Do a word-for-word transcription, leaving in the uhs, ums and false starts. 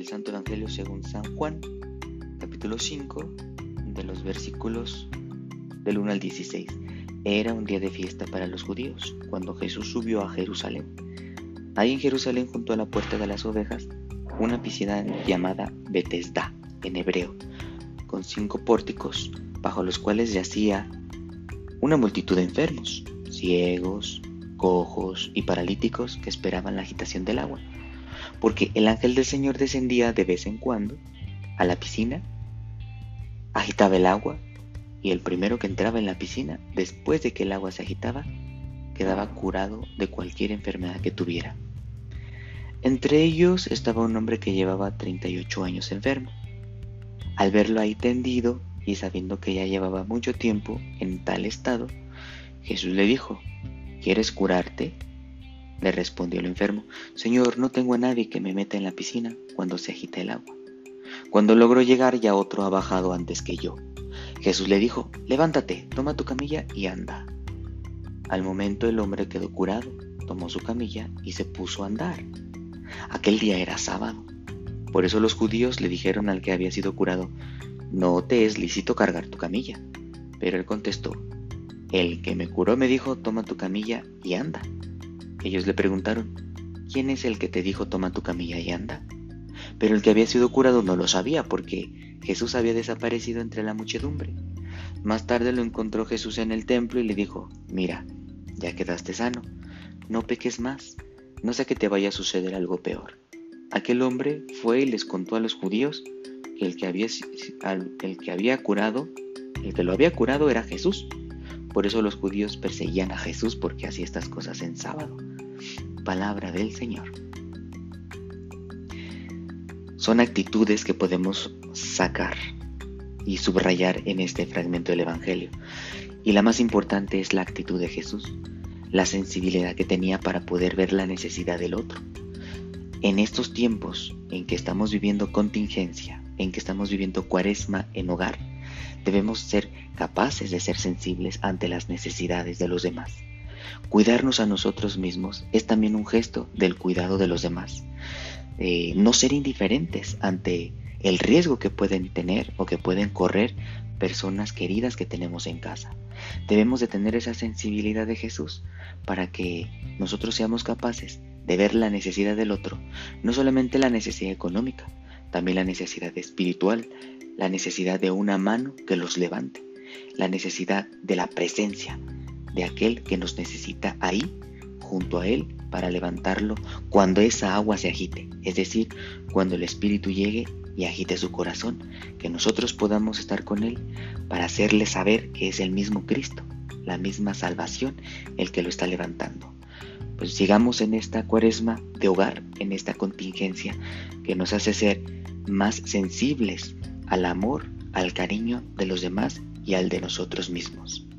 del Santo Evangelio según San Juan, capítulo cinco, de los versículos del uno al dieciséis. Era un día de fiesta para los judíos, cuando Jesús subió a Jerusalén. Hay en Jerusalén, junto a la puerta de las ovejas, una piscina llamada Betesda, en hebreo, con cinco pórticos, bajo los cuales yacía una multitud de enfermos, ciegos, cojos y paralíticos que esperaban la agitación del agua, porque el ángel del Señor descendía de vez en cuando a la piscina, agitaba el agua, y el primero que entraba en la piscina, después de que el agua se agitaba, quedaba curado de cualquier enfermedad que tuviera. Entre ellos estaba un hombre que llevaba treinta y ocho años enfermo. Al verlo ahí tendido y sabiendo que ya llevaba mucho tiempo en tal estado, Jesús le dijo: ¿Quieres curarte? Le respondió el enfermo: Señor, no tengo a nadie que me meta en la piscina cuando se agita el agua. Cuando logro llegar, ya otro ha bajado antes que yo. Jesús le dijo: Levántate, toma tu camilla y anda. Al momento el hombre quedó curado, tomó su camilla y se puso a andar. Aquel día era sábado. Por eso los judíos le dijeron al que había sido curado: No te es lícito cargar tu camilla. Pero él contestó: El que me curó me dijo: Toma tu camilla y anda. Ellos le preguntaron: ¿Quién es el que te dijo toma tu camilla y anda? Pero el que había sido curado no lo sabía, porque Jesús había desaparecido entre la muchedumbre. Más tarde lo encontró Jesús en el templo y le dijo: Mira, ya quedaste sano, no peques más, no sea que te vaya a suceder algo peor. Aquel hombre fue y les contó a los judíos que el que había, el que había curado, el que lo había curado era Jesús. Por eso los judíos perseguían a Jesús, porque hacía estas cosas en sábado. Palabra del Señor. Son actitudes que podemos sacar y subrayar en este fragmento del Evangelio. Y la más importante es la actitud de Jesús, la sensibilidad que tenía para poder ver la necesidad del otro. En estos tiempos en que estamos viviendo contingencia, en que estamos viviendo cuaresma en hogar, debemos ser capaces de ser sensibles ante las necesidades de los demás. Cuidarnos a nosotros mismos es también un gesto del cuidado de los demás. Eh, no ser indiferentes ante el riesgo que pueden tener o que pueden correr personas queridas que tenemos en casa. Debemos de tener esa sensibilidad de Jesús para que nosotros seamos capaces de ver la necesidad del otro, no solamente la necesidad económica, también la necesidad espiritual, la necesidad de una mano que los levante, la necesidad de la presencia de aquel que nos necesita ahí, junto a él, para levantarlo cuando esa agua se agite, es decir, cuando el Espíritu llegue y agite su corazón, que nosotros podamos estar con él para hacerle saber que es el mismo Cristo, la misma salvación, el que lo está levantando. Pues sigamos en esta cuaresma de hogar, en esta contingencia que nos hace ser más sensibles al amor, al cariño de los demás y al de nosotros mismos.